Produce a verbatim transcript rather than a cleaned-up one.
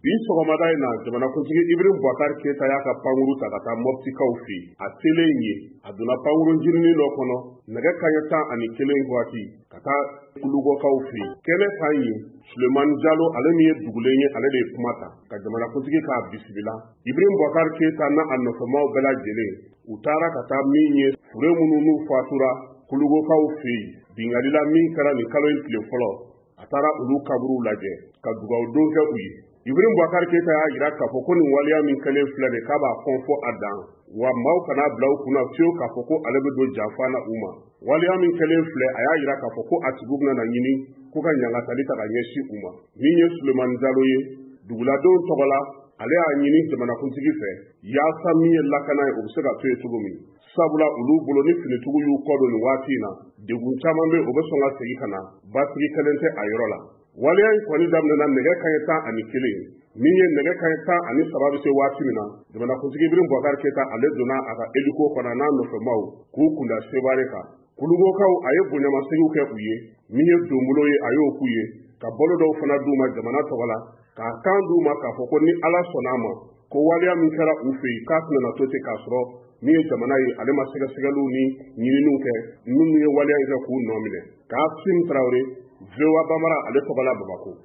bi sɔgɔmada in na jamanakuntigi Ibrahim Boubacar Keita y'a ka pankuru ta ka taa Moptikaw fɛ a selen ye a donna pankuru jirinin dɔ kɔnɔ nɛgɛ kanɲɛ tan ani kelen waati ka taa Kulugɔkaw fɛ kɛnɛ kan ye Sulemani Jalo ale min ye dugulen ye ale de ye kuma ta ka jamanakuntigi k'a bisimila. Ibrahim Boubacar Keita n'a a nɔfɛmaw bɛɛ lajɛlen u taara ka taa min ye fure minnu n'u fatura Kulugɔkaw fɛ bingalila min kɛra nin kalo in tile fɔlɔ a taara olu kaburu lajɛ ka dugawu don kɛ u ye. Ibrahim Boubacar Keita y'a jira k'a fɔ ko nin waleya min kɛlen filɛ de k'a b'a kɔn fɔ a dan wa maaw kana bila u kunna fiyewu k'a fɔ ko ale bɛ don janfa na u ma. Waleya min kɛlen filɛ a y'a jira k'a fɔ ko a tigiw bɛna ɲini ko ka ɲangatali ta ka ɲɛsin u ma. Min ye Sulemani Jalo ye duguladenw tɔgɔ la ale y'a ɲini jamanakuntigi fɛ yaasa min ye lakana ye o bɛ se ka to yen cogo min. Sabula olu bolo ni finitigiw y'u kɔ don nin waati in na degun caman bɛ o bɛ sɔn ka segin ka na batigi kelen tɛ a yɔrɔ la. Waleya in kɔni daminɛna nɛgɛ kanɲɛ tan ani kelen min ye nɛgɛ kanɲɛ tan ani saba bɛ se waati min na jamanakuntigi Ibrahim Boubacar Keita ale donna a ka hélico kɔnɔ n'a nɔfɛmaw k'u kunda Seware kan. Kulugɔkaw a ye bonɲamasegiw kɛ u ye min ye donbolo ye a y'o k'u ye ka balo dɔw fana d'u ma jamana tɔgɔ la k'a kan d'u ma k'a fɔ ko ni Ala sɔnn'a ma ko waleya min kɛra u fɛ yen k'a tɛna to ten k'a sɔrɔ min ye jamana ye ale ma sɛgɛsɛgɛliw ni ɲininiw kɛ minnu ye waleya in kɛ k'u nɔ minɛ. Kasimu Tarawele, V O A Bambara ale tɔgɔ la Bamako.